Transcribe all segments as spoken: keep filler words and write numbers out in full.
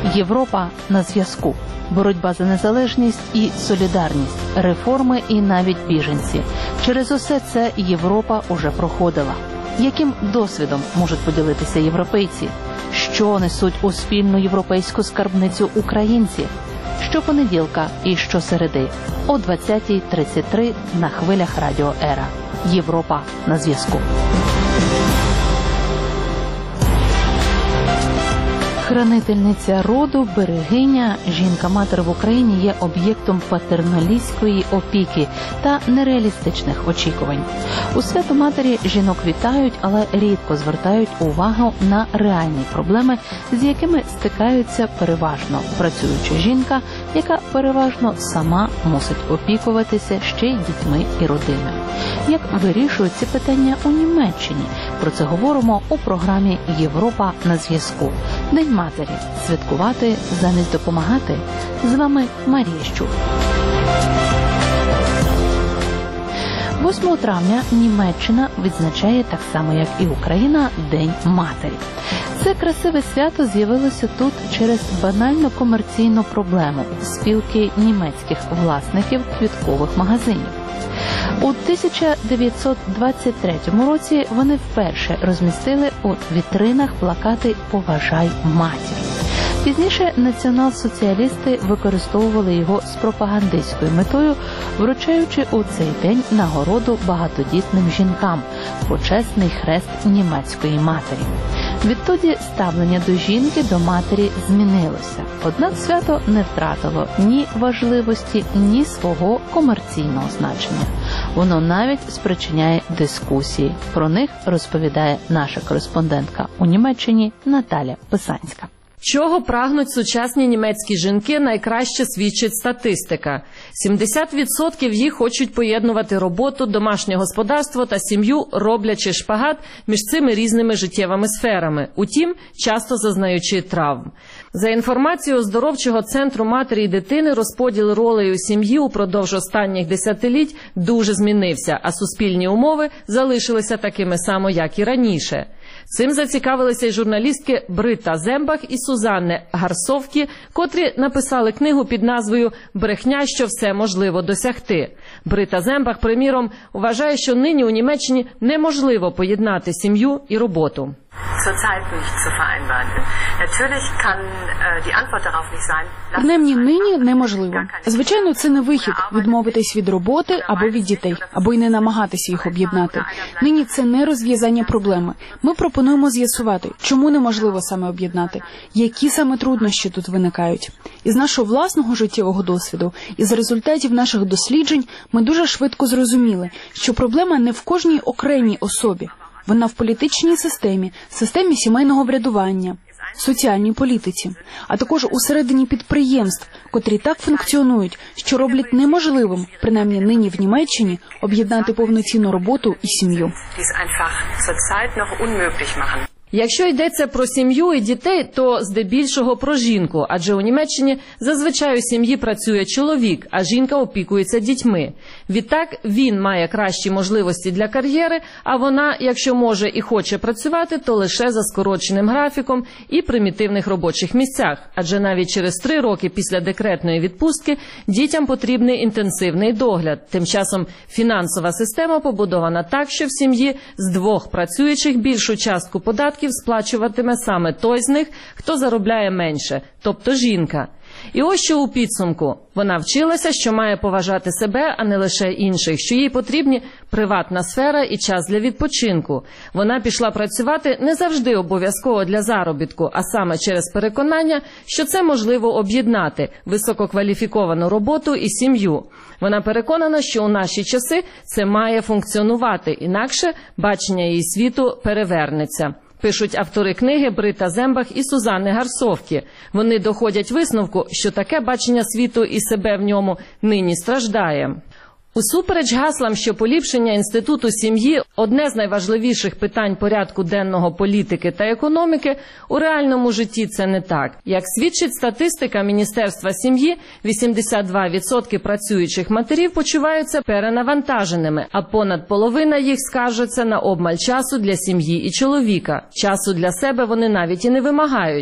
Європа на зв'язку. Боротьба за незалежність і солідарність, реформи і навіть біженці. Через усе це Європа уже проходила. Яким досвідом можуть поділитися європейці? Що несуть у спільну європейську скарбницю українці? Щопонеділка і щосереди о двадцятій тридцять три на хвилях Радіо Ера. Європа на зв'язку. Хранительниця роду, берегиня, жінка-матер в Україні є об'єктом патерналістської опіки та нереалістичних очікувань. У свято матері жінок вітають, але рідко звертають увагу на реальні проблеми, з якими стикаються переважно працююча жінка, яка переважно сама мусить опікуватися ще й дітьми і родиною. Як вирішують ці питання у Німеччині? Про це говоримо у програмі «Європа на зв'язку». День матері. Святкувати замість допомагати. З вами Марія Щур. восьмого травня Німеччина відзначає так само, як і Україна, День матері. Це красиве свято з'явилося тут через банально комерційну проблему – спілки німецьких власників квіткових магазинів. У тисяча дев'ятсот двадцять третьому році вони вперше розмістили у вітринах плакати «Поважай матір». Пізніше націонал-соціалісти використовували його з пропагандистською метою, вручаючи у цей день нагороду багатодітним жінкам – почесний хрест німецької матері. Відтоді ставлення до жінки, до матері змінилося. Однак свято не втратило ні важливості, ні свого комерційного значення. Воно навіть спричиняє дискусії. Про них розповідає наша кореспондентка у Німеччині Наталя Писанська. Чого прагнуть сучасні німецькі жінки, найкраще свідчить статистика. сімдесят відсотків їх хочуть поєднувати роботу, домашнє господарство та сім'ю, роблячи шпагат між цими різними життєвими сферами, утім, часто зазнаючи травм. За інформацією оздоровчого центру матері і дитини, розподіл ролей у сім'ї упродовж останніх десятиліть дуже змінився, а суспільні умови залишилися такими само, як і раніше. Цим зацікавилися й журналістки Брита Зембах і Сузанне Гарсовкі, котрі написали книгу під назвою «Брехня, що все можливо досягти». Брита Зембах, приміром, вважає, що нині у Німеччині неможливо поєднати сім'ю і роботу. Принаймні нині неможливо. Звичайно, це не вихід – відмовитись від роботи або від дітей, або й не намагатися їх об'єднати. Нині це не розв'язання проблеми. Ми пропонуємо з'ясувати, чому неможливо саме об'єднати, які саме труднощі тут виникають. Із нашого власного життєвого досвіду, із результатів наших досліджень ми дуже швидко зрозуміли, що проблема не в кожній окремій особі. Вона в політичній системі, системі сімейного врядування, соціальній політиці, а також усередині підприємств, котрі так функціонують, що роблять неможливим, принаймні нині в Німеччині, об'єднати повноцінну роботу і сім'ю. Якщо йдеться про сім'ю і дітей, то здебільшого про жінку, адже у Німеччині зазвичай у сім'ї працює чоловік, а жінка опікується дітьми. Відтак він має кращі можливості для кар'єри, а вона, якщо може і хоче працювати, то лише за скороченим графіком і примітивних робочих місцях, адже навіть через три роки після декретної відпустки дітям потрібний інтенсивний догляд. Тим часом фінансова система побудована так, що в сім'ї з двох працюючих більшу частку податків сплачуватиме саме той з них, хто заробляє менше, тобто жінка. І ось що у підсумку. Вона вчилася, що має поважати себе, а не лише інших, що їй потрібні приватна сфера і час для відпочинку. Вона пішла працювати не завжди обов'язково для заробітку, а саме через переконання, що це можливо об'єднати – висококваліфіковану роботу і сім'ю. Вона переконана, що у наші часи це має функціонувати, інакше бачення її світу перевернеться. Пишуть автори книги Брита Зембах і Сузанне Гарсовкі. Вони доходять висновку, що таке бачення світу і себе в ньому нині страждає. Усупереч гаслам, що поліпшення інституту сім'ї – одне з найважливіших питань порядку денного політики та економіки, у реальному житті це не так. Як свідчить статистика Міністерства сім'ї, вісімдесят два відсотки працюючих матерів почуваються перенавантаженими, а понад половина їх скаржаться на обмаль часу для сім'ї і чоловіка. Часу для себе вони навіть і не вимагають.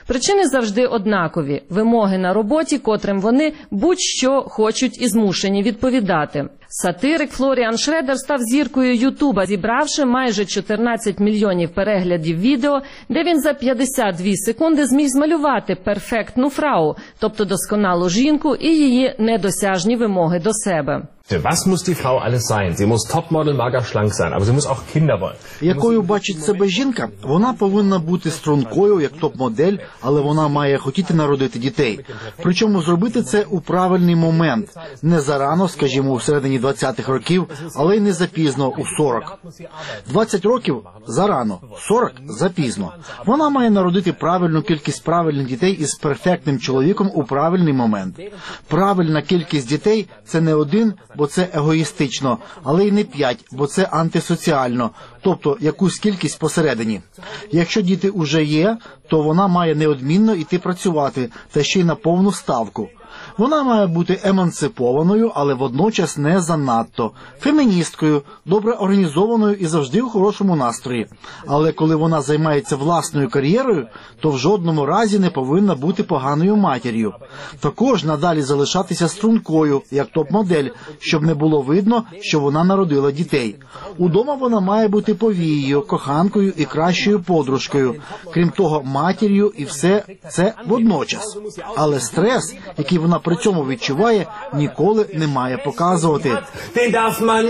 Причини завжди однакові – вимоги на роботі, котрим вони будь-що хочуть і змушені відповідати. Сатирик Флоріан Шредер став зіркою Ютуба, зібравши майже чотирнадцять мільйонів переглядів відео, де він за п'ятдесят дві секунди зміг змалювати перфектну фрау, тобто досконалу жінку і її недосяжні вимоги до себе. Was muss die Frau alles sein? Sie muss Topmodel, mager, schlank sein, aber sie muss auch Kinder wollen. Якою бачить себе жінка? Вона повинна бути стрункою, як топ-модель, але вона має хотіти народити дітей. Причому зробити це у правильний момент. Не зарано, скажімо, у середині двадцятих років, але й не запізно, у сорок. двадцять років – зарано, сорок – запізно. Вона має народити правильну кількість правильних дітей із перфектним чоловіком у правильний момент. Правильна кількість дітей – це не один, бо це егоїстично, але й не п'ять, бо це антисоціально, тобто якусь кількість посередині. Якщо діти уже є, то вона має неодмінно йти працювати, та ще й на повну ставку. Вона має бути емансипованою, але водночас не занадто, феміністкою, добре організованою і завжди у хорошому настрої. Але коли вона займається власною кар'єрою, то в жодному разі не повинна бути поганою матір'ю. Також надалі залишатися стрункою, як топ-модель, щоб не було видно, що вона народила дітей. Удома вона має бути повією, коханкою і кращою подружкою. Крім того, матір'ю і все це водночас. Але стрес, який вона при цьому відчуває, ніколи не має показувати. Den darf man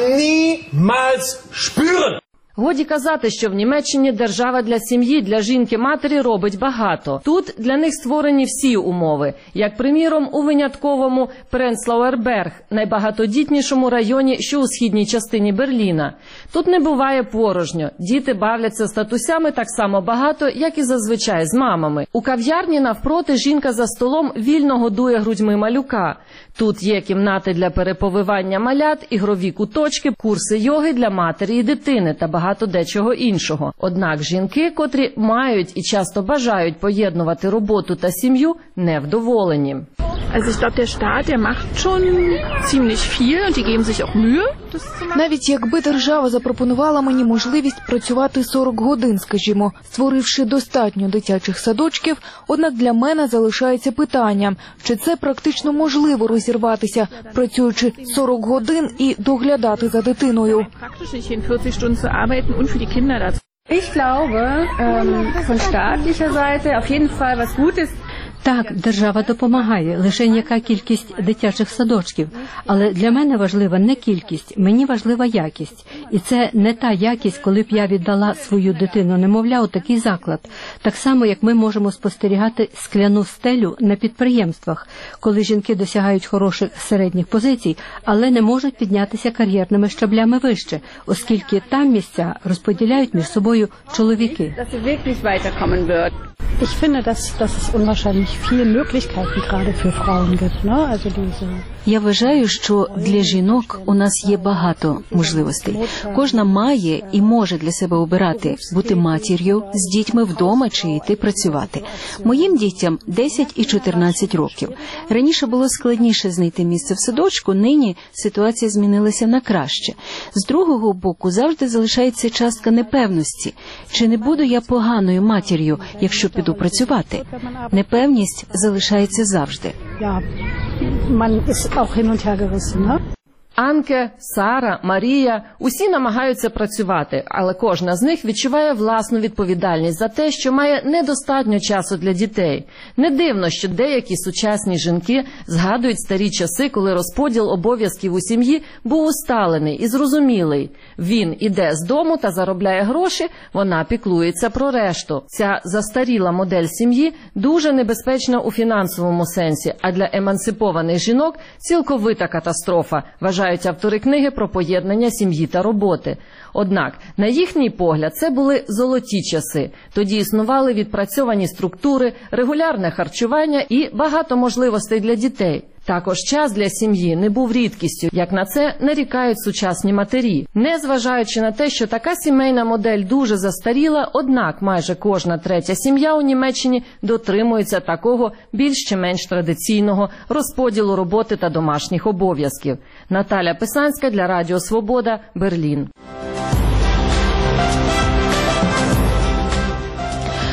niemals spüren. Годі казати, що в Німеччині держава для сім'ї, для жінки-матері робить багато. Тут для них створені всі умови. Як, приміром, у винятковому Пренцлауерберг, найбагатодітнішому районі, що у східній частині Берліна. Тут не буває порожньо. Діти бавляться з татусями так само багато, як і зазвичай з мамами. У кав'ярні навпроти жінка за столом вільно годує грудьми малюка. Тут є кімнати для переповивання малят, ігрові куточки, курси йоги для матері і дитини та багато дечого іншого. Однак жінки, котрі мають і часто бажають поєднувати роботу та сім'ю, невдоволені. Also ich glaube, der Staat, der macht schon ziemlich viel und die geben sich auch Mühe. Навіть якби держава запропонувала мені можливість працювати сорок годин, скажімо, створивши достатньо дитячих садочків, однак для мене залишається питанням, чи це практично можливо розірватися, працюючи сорок годин і доглядати за дитиною. Praktisch nicht hin, vierzig Stunden zu arbeiten und für die Kinder dazu. Ich glaube, ähm, von staatlicher Seite auf jeden Fall was Gutes. Так, держава допомагає, лише яка кількість дитячих садочків. Але для мене важлива не кількість, мені важлива якість. І це не та якість, коли б я віддала свою дитину-немовля у такий заклад. Так само, як ми можемо спостерігати скляну стелю на підприємствах, коли жінки досягають хороших середніх позицій, але не можуть піднятися кар'єрними щаблями вище, оскільки там місця розподіляють між собою чоловіки. Ich finde, dass, dass es unwahrscheinlich viele Möglichkeiten gerade für Frauen gibt, ne? Also diese... Я вважаю, що для жінок у нас є багато можливостей. Кожна має і може для себе обирати бути матір'ю, з дітьми вдома чи йти працювати. Моїм дітям десять і чотирнадцять років. Раніше було складніше знайти місце в садочку, нині ситуація змінилася на краще. З другого боку, завжди залишається частка непевності. Чи не буду я поганою матір'ю, якщо піду працювати? Непевність залишається завжди. Ja, man ist auch hin und her gerissen, ne? Анке, Сара, Марія – усі намагаються працювати, але кожна з них відчуває власну відповідальність за те, що має недостатньо часу для дітей. Не дивно, що деякі сучасні жінки згадують старі часи, коли розподіл обов'язків у сім'ї був усталений і зрозумілий. Він іде з дому та заробляє гроші, вона піклується про решту. Ця застаріла модель сім'ї дуже небезпечна у фінансовому сенсі, а для емансипованих жінок – цілковита катастрофа, вважає автори книги про поєднання сім'ї та роботи. Однак, на їхній погляд, це були золоті часи. Тоді існували відпрацьовані структури, регулярне харчування і багато можливостей для дітей. Також час для сім'ї не був рідкістю, як на це нарікають сучасні матері. Незважаючи на те, що така сімейна модель дуже застаріла, однак майже кожна третя сім'я у Німеччині дотримується такого більш чи менш традиційного розподілу роботи та домашніх обов'язків. Наталя Писанська для Радіо Свобода, Берлін.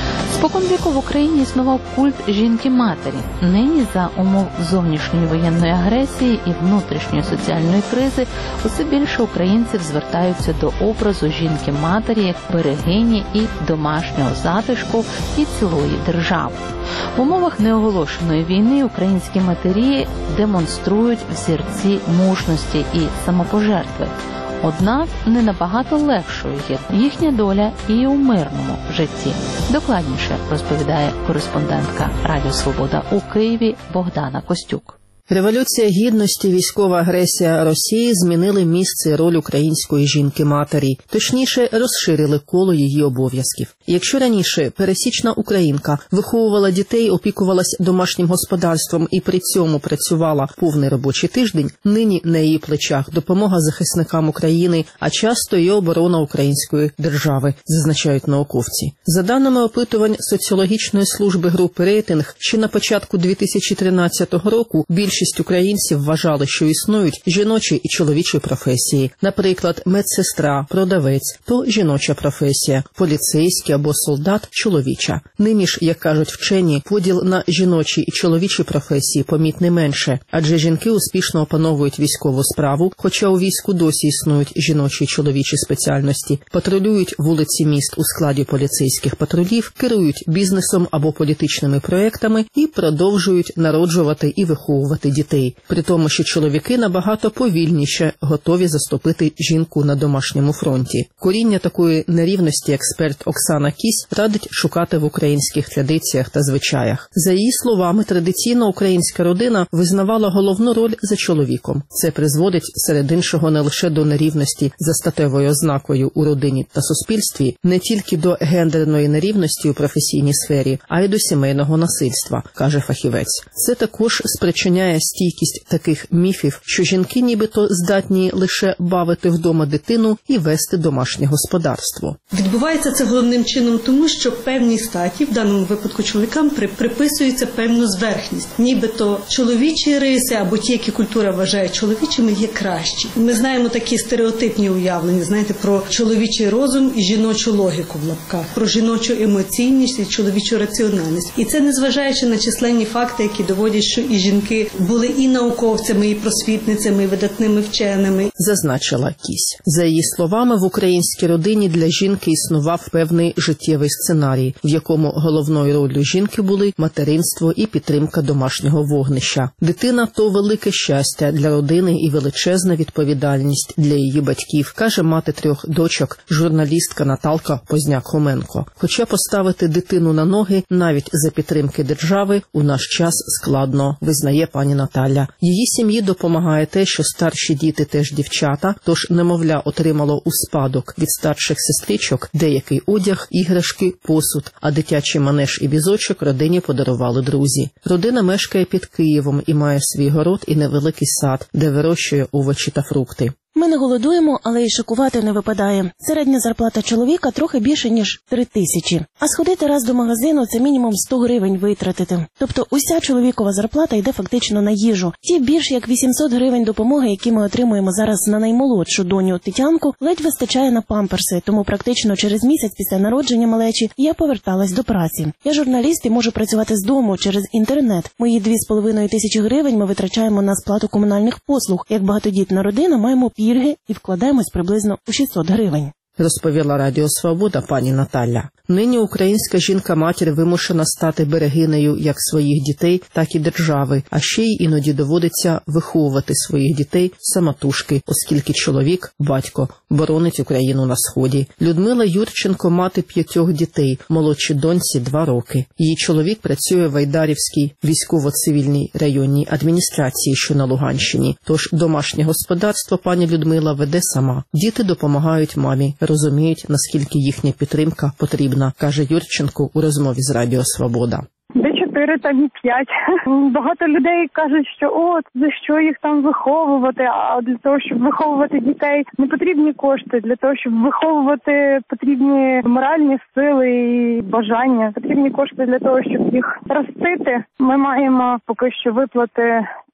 Споконвіку в Україні існував культ жінки-матері. Нині за умов зовнішньої воєнної агресії і внутрішньої соціальної кризи усе більше українців звертаються до образу жінки-матері як берегині і домашнього затишку і цілої держави. В умовах неоголошеної війни українські матері демонструють взірці мужності і самопожертви. Однак не набагато легшою є їхня доля і у мирному житті. Докладніше розповідає кореспондентка Радіо Свобода у Києві Богдана Костюк. Революція Гідності, військова агресія Росії змінили місце і роль української жінки-матері, точніше розширили коло її обов'язків. Якщо раніше пересічна українка виховувала дітей, опікувалась домашнім господарством і при цьому працювала повний робочий тиждень, нині на її плечах допомога захисникам України, а часто і оборона української держави, зазначають науковці. За даними опитувань соціологічної служби групи «Рейтинг», ще на початку дві тисячі тринадцятого року більше Більшість українців вважали, що існують жіночі і чоловічі професії. Наприклад, медсестра, продавець – то жіноча професія, поліцейський або солдат – чоловіча. Нині ж, як кажуть вчені, поділ на жіночі і чоловічі професії помітний менше, адже жінки успішно опановують військову справу, хоча у війську досі існують жіночі і чоловічі спеціальності, патрулюють вулиці міст у складі поліцейських патрулів, керують бізнесом або політичними проектами і продовжують народжувати і виховувати дітей, при тому, що чоловіки набагато повільніше готові заступити жінку на домашньому фронті. Коріння такої нерівності експерт Оксана Кісь радить шукати в українських традиціях та звичаях. За її словами, традиційно українська родина визнавала головну роль за чоловіком. Це призводить серед іншого не лише до нерівності за статевою ознакою у родині та суспільстві, не тільки до гендерної нерівності у професійній сфері, а й до сімейного насильства, каже фахівець. Це також спричиняє стійкість таких міфів, що жінки нібито здатні лише бавити вдома дитину і вести домашнє господарство. Відбувається це головним чином тому, що певній статі, в даному випадку чоловікам, приписується певну зверхність. Нібито чоловічі риси або ті, які культура вважає чоловічими, є кращі. Ми знаємо такі стереотипні уявлення, знаєте, про чоловічий розум і жіночу логіку в лапках, про жіночу емоційність і чоловічу раціональність. І це незважаючи на численні факти, які доводять, що і жінки були і науковцями, і просвітницями, і видатними вченими. Зазначила Кісь. За її словами, в українській родині для жінки існував певний життєвий сценарій, в якому головною роллю жінки були материнство і підтримка домашнього вогнища. Дитина – то велике щастя для родини і величезна відповідальність для її батьків, каже мати трьох дочок, журналістка Наталка Позняк-Хоменко. Хоча поставити дитину на ноги навіть за підтримки держави у наш час складно, визнає пані Наталя. Її сім'ї допомагає те, що старші діти теж дівчата, тож немовля отримало у спадок від старших сестричок деякий одяг, іграшки, посуд, а дитячий манеж і візочок родині подарували друзі. Родина мешкає під Києвом і має свій город і невеликий сад, де вирощує овочі та фрукти. Ми не голодуємо, але й шикувати не випадає. Середня зарплата чоловіка трохи більше, ніж три тисячі. А сходити раз до магазину – це мінімум сто гривень витратити. Тобто уся чоловікова зарплата йде фактично на їжу. Ті більш як вісімсот гривень допомоги, які ми отримуємо зараз на наймолодшу доню Тетянку, ледь вистачає на памперси. Тому практично через місяць після народження малечі я поверталась до праці. Я журналіст і можу працювати з дому через інтернет. Мої дві з половиною тисячі гривень ми витрачаємо на сплату комунальних послуг. Як багатодітна родина маємо пільги і вкладаємось приблизно у шістсот гривень. Розповіла Радіо Свобода пані Наталя. Нині українська жінка-матір вимушена стати берегинею як своїх дітей, так і держави, а ще й іноді доводиться виховувати своїх дітей самотужки, оскільки чоловік, батько, боронить Україну на Сході. Людмила Юрченко – мати п'ятьох дітей, молодшій доньці два роки. Її чоловік працює в Айдарівській військово-цивільній районній адміністрації, що на Луганщині. Тож домашнє господарство пані Людмила веде сама. Діти допомагають мамі, розуміють, наскільки їхня підтримка потрібна, каже Юрченко у розмові з Радіо Свобода. Де чотири, там і п'ять. Багато людей кажуть, що от, за що їх там виховувати, а для того, щоб виховувати дітей, не потрібні кошти. Для того, щоб виховувати, потрібні моральні сили і бажання. Потрібні кошти для того, щоб їх ростити. Ми маємо поки що виплати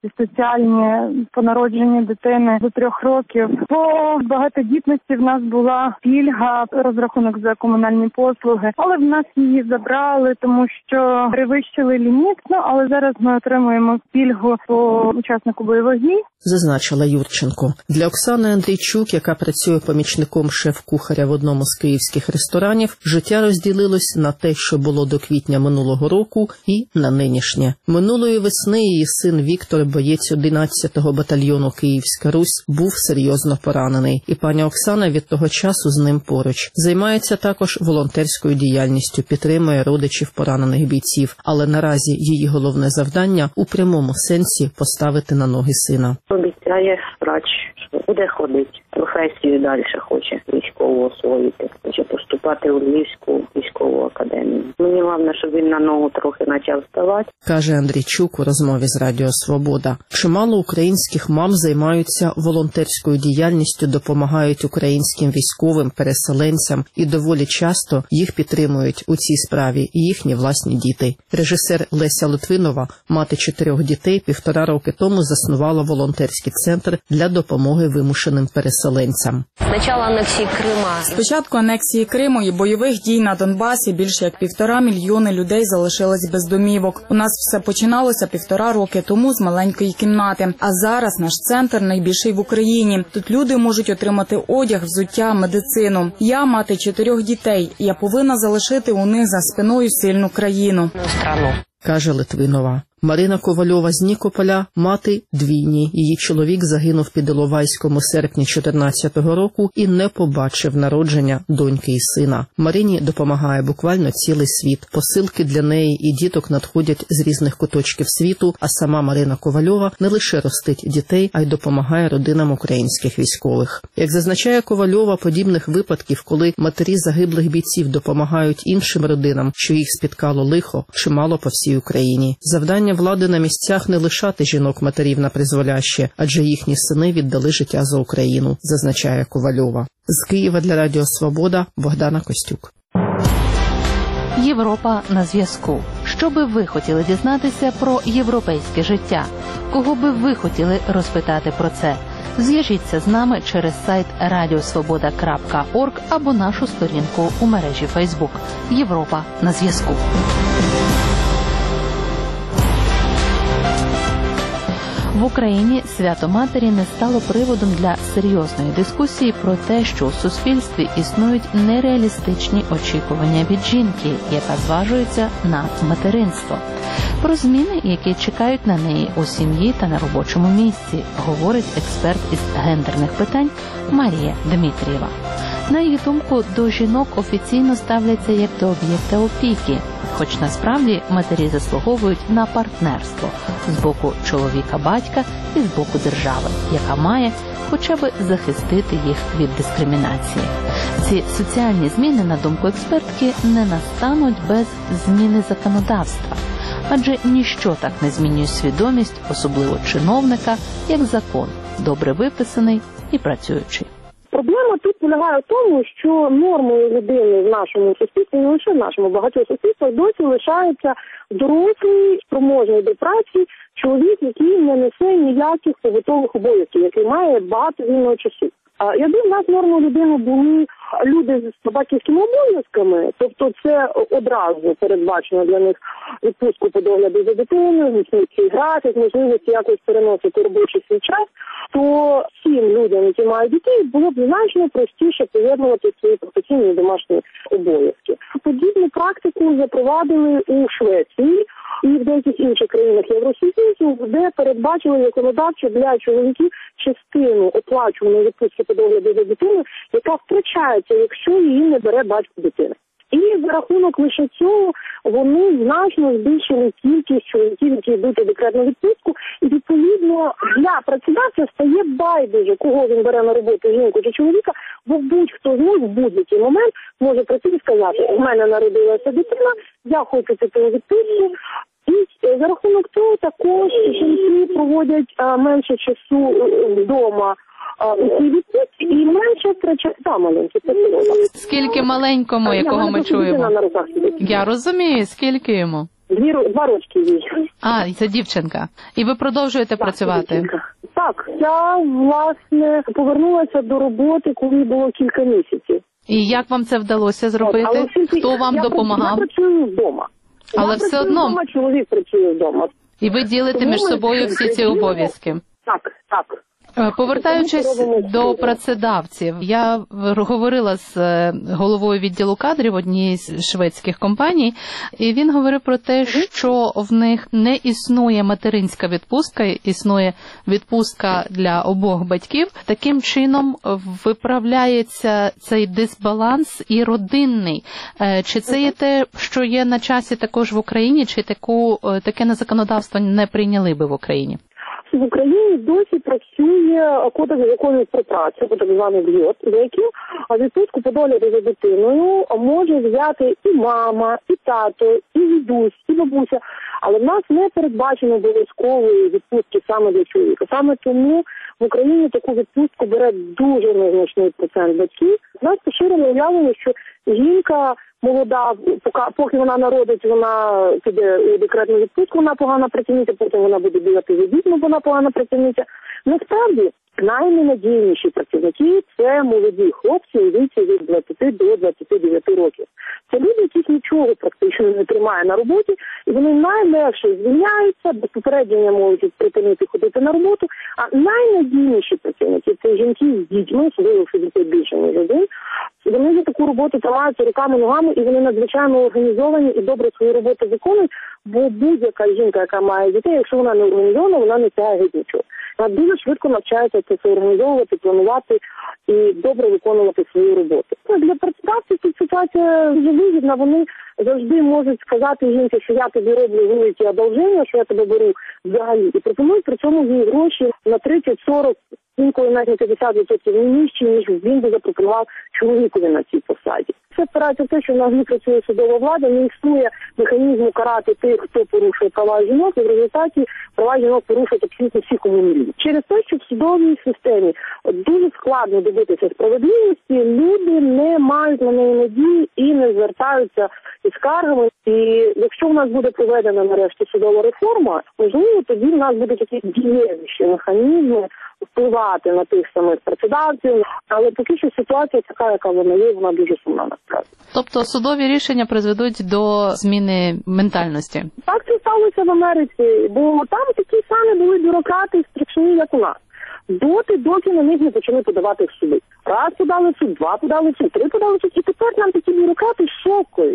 соціальні по народженню дитини до трьох років. По багатодітності в нас була пільга, розрахунок за комунальні послуги, але в нас її забрали, тому що перевищили ліміт, ну, але зараз ми отримуємо пільгу по учаснику бойових дій. Зазначила Юрченко. Для Оксани Андрійчук, яка працює помічником шеф-кухаря в одному з київських ресторанів, життя розділилось на те, що було до квітня минулого року, і на нинішнє. Минулої весни її син Віктор, боєць одинадцятого батальйону «Київська Русь», був серйозно поранений. І пані Оксана від того часу з ним поруч. Займається також волонтерською діяльністю, підтримує родичів поранених бійців. Але наразі її головне завдання – у прямому сенсі поставити на ноги сина. Обіцяє врач, що буде ходити. Професію далі хоче військову освоїти. Хоче поступати у Львівську військову академію. Мені головне, щоб він на ногу трохи почав вставати. Каже Андрійчук у розмові з Радіо Свобода. Чимало українських мам займаються волонтерською діяльністю, допомагають українським військовим, переселенцям, і доволі часто їх підтримують у цій справі і їхні власні діти. Режисер Леся Литвинова, мати чотирьох дітей, півтора роки тому заснувала волонтерський центр для допомоги вимушеним переселенцям. Спочатку анексії Крима. Спочатку анексії Криму і бойових дій на Донбасі більше як півтора мільйони людей залишились без домівок. У нас все починалося півтора роки тому з маленької кімнати. А зараз наш центр найбільший в Україні. Тут люди можуть отримати одяг, взуття, медицину. Я мати чотирьох дітей. Я повинна залишити у них за спиною сильну країну. Каже Литвинова. Марина Ковальова з Нікополя – мати двійні. Її чоловік загинув під Іловайськом у серпні чотирнадцятого року і не побачив народження доньки і сина. Марині допомагає буквально цілий світ. Посилки для неї і діток надходять з різних куточків світу, а сама Марина Ковальова не лише ростить дітей, а й допомагає родинам українських військових. Як зазначає Ковальова, подібних випадків, коли матері загиблих бійців допомагають іншим родинам, що їх спіткало лихо, чимало по всій Україні. Завдання влади на місцях не лишати жінок-матерів на призволяще, адже їхні сини віддали життя за Україну, зазначає Ковальова. З Києва для Радіо Свобода Богдана Костюк. Європа на зв'язку. Що би ви хотіли дізнатися про європейське життя? Кого би ви хотіли розпитати про це? Зв'яжіться з нами через сайт радіосвобода крапка орг або нашу сторінку у мережі Фейсбук. Європа на зв'язку. В Україні свято Матері не стало приводом для серйозної дискусії про те, що у суспільстві існують нереалістичні очікування від жінки, яка зважується на материнство. Про зміни, які чекають на неї у сім'ї та на робочому місці, говорить експерт із гендерних питань Марія Дмитрієва. На її думку, до жінок офіційно ставляться як до об'єкта опіки, хоч насправді матері заслуговують на партнерство з боку чоловіка-батька і з боку держави, яка має хоча б захистити їх від дискримінації. Ці соціальні зміни, на думку експертки, не настануть без зміни законодавства, адже ніщо так не змінює свідомість, особливо чиновника, як закон, добре виписаний і працюючий. Проблема тут полягає в тому, що нормою людини в нашому суспільстві, не лише в нашому, багатьох суспільствах, досі лишається дорослий, спроможний до праці чоловік, який не несе ніяких побутових обов'язків, який має багато вільного часу. Якби в нас нормою людини були люди з батьківськими обов'язками, тобто це одразу передбачено для них відпустку по догляду за дитиною, міцний графік, можливості якось переносити робочий свій час, то всім людям, які мають дітей, було б значно простіше поєднувати свої професійні і домашні обов'язки. Подібну практику запровадили у Швеції і в деяких інших країнах Євросоюзу, де передбачили законодавчо для чоловіків частину оплачуваної відпустки по догляду за дитиною, яка втрачається, якщо її не бере батько дитини. І за рахунок лише цього вони значно збільшили кількість чоловіків, які йдуть у декретну відпустку, і відповідно для працедавця стає байдуже, кого він бере на роботу, жінку чи чоловіка, бо будь-хто з них в будь-який момент може прийти і сказати: у мене народилася дитина, я хочу піти у відпустку. І за рахунок того також жінки проводять а, менше часу вдома у цій відпустці і менше втрачають маленькі. Скільки маленькому, якого ми чуємо? Я розумію, скільки йому? Дві, ро- два рочки їй. А, це дівчинка. І ви продовжуєте Так, працювати? дівчинка. Так, я, власне, повернулася до роботи, коли було кілька місяців. І як вам це вдалося зробити? Але всі- Хто вам я допомагав? Я працюю вдома. Але я все працюю одно- вдома, чоловік працює вдома. І ви ділите Тому між ми собою всі ці ділимо- обов'язки? Так, так. Е, Повертаючись Тому ми робимо до всі. працедавців, я в- говорила з е, головою відділу кадрів однієї з шведських компаній, і він говорив про те, що в них не існує материнська відпустка, існує відпустка для обох батьків. Таким чином виправляється цей дисбаланс і родинний. Е, Чи це є те, що є на часі також в Україні, чи таку е, таке на законодавство не прийняли би в Україні? В Україні досі працює кодекс законів про працю, так званий ГЙОТ, за яким відпустку по догляду за дитиною може взяти і мама, і тато, і дідусь, і бабуся. Але в нас не передбачено обов'язкової відпустки саме для чоловіка. Саме тому в Україні таку відпустку бере дуже незначний процент батьків. У нас поширено уявлення, що жінка молода, поки, поки вона народить, вона піде у декретну відпустку, вона погана працівниця, потім вона буде бігати за дітьми, вона погана працівниця. Насправді, найненадійніші працівники – це молоді хлопці у віці від двадцяти до двадцяти дев'яти років. Це люди, яких нічого практично не тримає на роботі, і вони найлегше звільняються, без попередження можуть припинити ходити на роботу, а найнадійніші працівники – це жінки з дітьми, особливо що дітей більше, ніж один. Вони за таку роботу тримаються руками, ногами, і вони надзвичайно організовані і добре свою роботу виконують, бо будь-яка жінка, яка має дітей, якщо вона не організована, вона не тягає геть нічого. Вона дуже швидко навчається це все організовувати, планувати і добре виконувати свою роботу. Для працедавців тут ситуація дуже вигідна, вони завжди можуть сказати жінці, що я тобі роблю великі одолження, що я тебе беру взагалі, і пропонують при цьому їй гроші на тридцять-сорок, інколи навіть на п'ятдесят відсотків нижче, ніж він би запропонував чоловікові на цій посаді. Це спирається в те, що в нас не працює судова влада, не існує механізму карати тих, хто порушує права жінок, і в результаті права жінок порушують абсолютно всі, кому не лізуть. Через те, що в судовій системі дуже складно добитися справедливості, люди не мають на неї надії і не звертаються із скаргами. І якщо в нас буде проведена нарешті судова реформа, можливо, тоді в нас будуть такі дієвіші механізми впливати на тих самих працедавців, але поки що ситуація така, яка вона є, вона дуже сумна насправді. Тобто судові рішення призведуть до зміни ментальності? Так це сталося в Америці, бо там такі самі були бюрократи страшні, як у нас. Доти, доки на них не почали подавати в суди. Раз подали в суд, два подали в суд, три подали в суд, і тепер нам такі бюрократи шокові.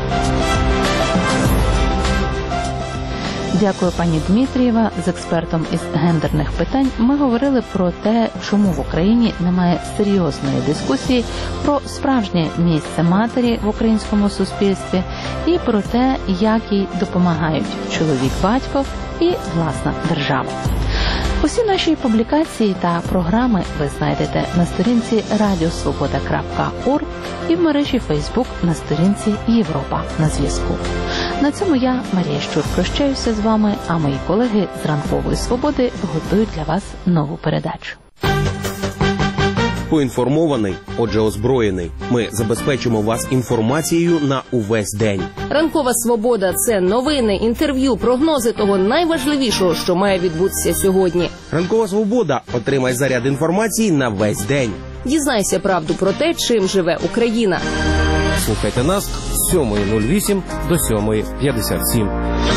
Дякую, пані Дмитрієва. З експертом із гендерних питань ми говорили про те, чому в Україні немає серйозної дискусії про справжнє місце матері в українському суспільстві і про те, як їй допомагають чоловік-батько і власна держава. Усі наші публікації та програми ви знайдете на сторінці радіосвобода крапка орг і в мережі Фейсбук на сторінці Європа на зв'язку. На цьому я, Марія Щур, прощаюся з вами, а мої колеги з Ранкової Свободи готують для вас нову передачу. Поінформований, отже озброєний. Ми забезпечимо вас інформацією на увесь день. Ранкова Свобода – це новини, інтерв'ю, прогнози того найважливішого, що має відбутися сьогодні. Ранкова Свобода. Отримай заряд інформації на весь день. Дізнайся правду про те, чим живе Україна. Слухайте нас з сьомої нуль вісім до сьомої п'ятдесят сім.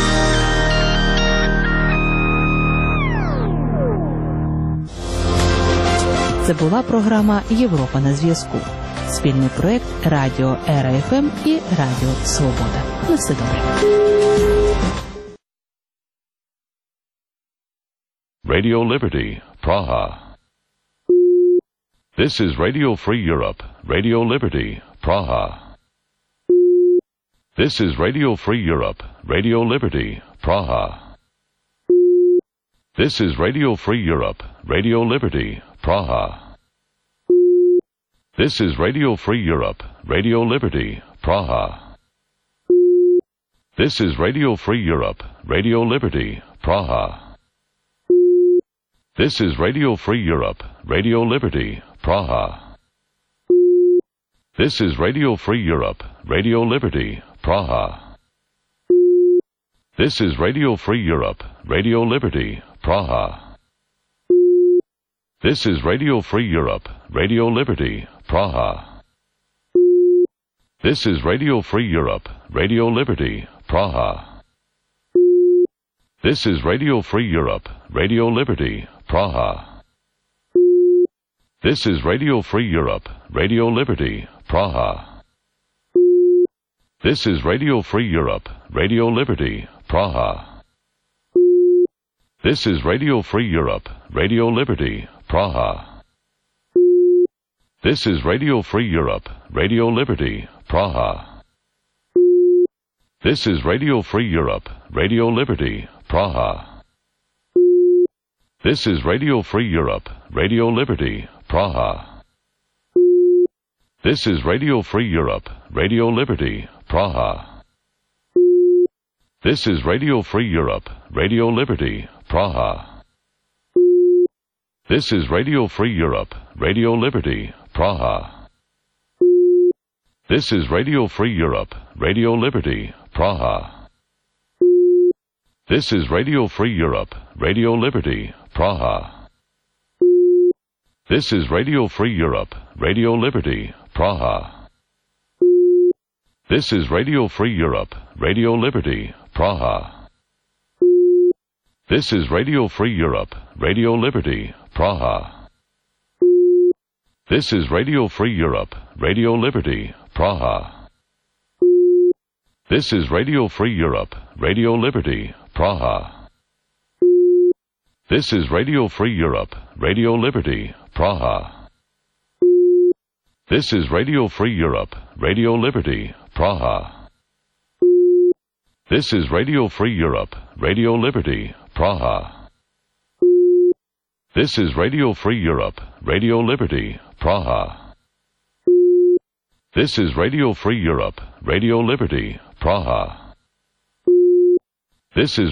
Це була програма «Європа на зв'язку». Спільний проєкт Радіо Ера Еф Ем і Радіо Свобода. На все добре. Radio Liberty, Praha. This is Radio Free Europe, Radio Liberty, Praha. This is Radio Free Europe, Radio Liberty, Praha. This is Radio Free Europe, Radio Liberty, Praha. This is Radio Free Europe, Radio Liberty, Praha. This is Radio Free Europe, Radio Liberty, Praha. This is Radio Free Europe, Radio Liberty, Praha. This is Radio Free Europe, Radio Liberty, Praha. This is Radio Free Europe, Radio Liberty, Praha. This is Radio Free Europe, Radio Liberty, Praha. This is Radio Free Europe, Radio Liberty, Praha. This is Radio Free Europe, Radio Liberty, Praha. This is Radio Free Europe, Radio Liberty, Praha. This is Radio Free Europe, Radio Liberty, Praha. This is Radio Free Europe, Radio Liberty, Praha. This is Radio Free Europe, Radio Liberty, Praha. This is Radio Free Europe, Radio Liberty, Praha. This is Radio Free Europe, Radio Liberty, Praha. This is Radio Free Europe, Radio Liberty, Praha. This is Radio Free Europe, Radio Liberty, Praha. This is Radio Free Europe, Radio Liberty, Praha. This is Radio Free Europe, Radio Liberty, Praha. This is Radio Free Europe, Radio Liberty, Praha. This is Radio Free Europe, Radio Liberty, Praha. This is Radio Free Europe, Radio Liberty, Praha. This is Radio Free Europe, Radio Liberty, Praha. This is Radio Free Europe, Radio Liberty, Praha. This is Radio Free Europe, Radio Liberty, Praha. This is Radio Free Europe, Radio Liberty, Praha. This is Radio Free Europe, Radio Liberty, Praha. This is Radio Free Europe, Radio Liberty, Praha. This is Radio Free Europe, Radio Liberty, Praha. This is Radio Free Europe, Radio Liberty, Praha. This is